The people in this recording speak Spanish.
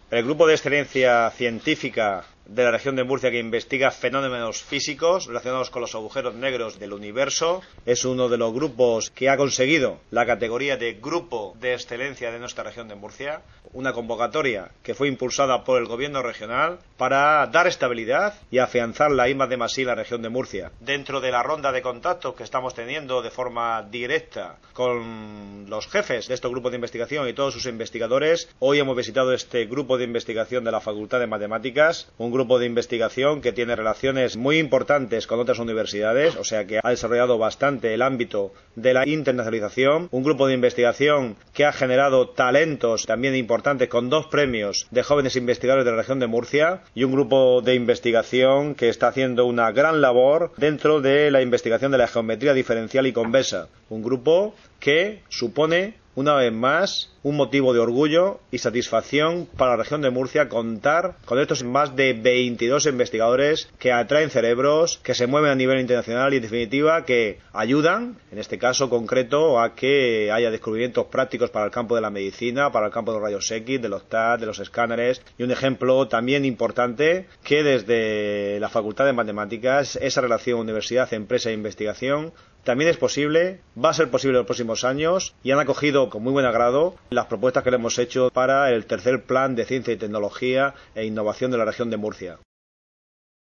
El Grupo de Excelencia Científica de la región de Murcia, que investiga fenómenos físicos relacionados con los agujeros negros del universo, es uno de los grupos que ha conseguido la categoría de Grupo de Excelencia de nuestra región de Murcia, una convocatoria que fue impulsada por el gobierno regional para dar estabilidad y afianzar la I+D+I en la región de Murcia. Dentro de la ronda de contactos que estamos teniendo de forma directa con los jefes de estos grupos de investigación y todos sus investigadores, hoy hemos visitado este grupo de investigación de la Facultad de Matemáticas, un grupo de investigación que tiene relaciones muy importantes con otras universidades, o sea que ha desarrollado bastante el ámbito de la internacionalización, un grupo de investigación que ha generado talentos también importantes con 2 premios de jóvenes investigadores de la región de Murcia y un grupo de investigación que está haciendo una gran labor dentro de la investigación de la geometría diferencial y convexa, un grupo que supone una vez más un motivo de orgullo y satisfacción para la región de Murcia contar con estos más de 22 investigadores que atraen cerebros, que se mueven a nivel internacional y en definitiva que ayudan, en este caso concreto, a que haya descubrimientos prácticos para el campo de la medicina, para el campo de los rayos X, de los TAC, de los escáneres, y un ejemplo también importante que desde la Facultad de Matemáticas esa relación universidad, empresa e investigación también es posible, va a ser posible en los próximos años y han acogido con muy buen agrado las propuestas que le hemos hecho para el tercer plan de ciencia y tecnología e innovación de la región de Murcia.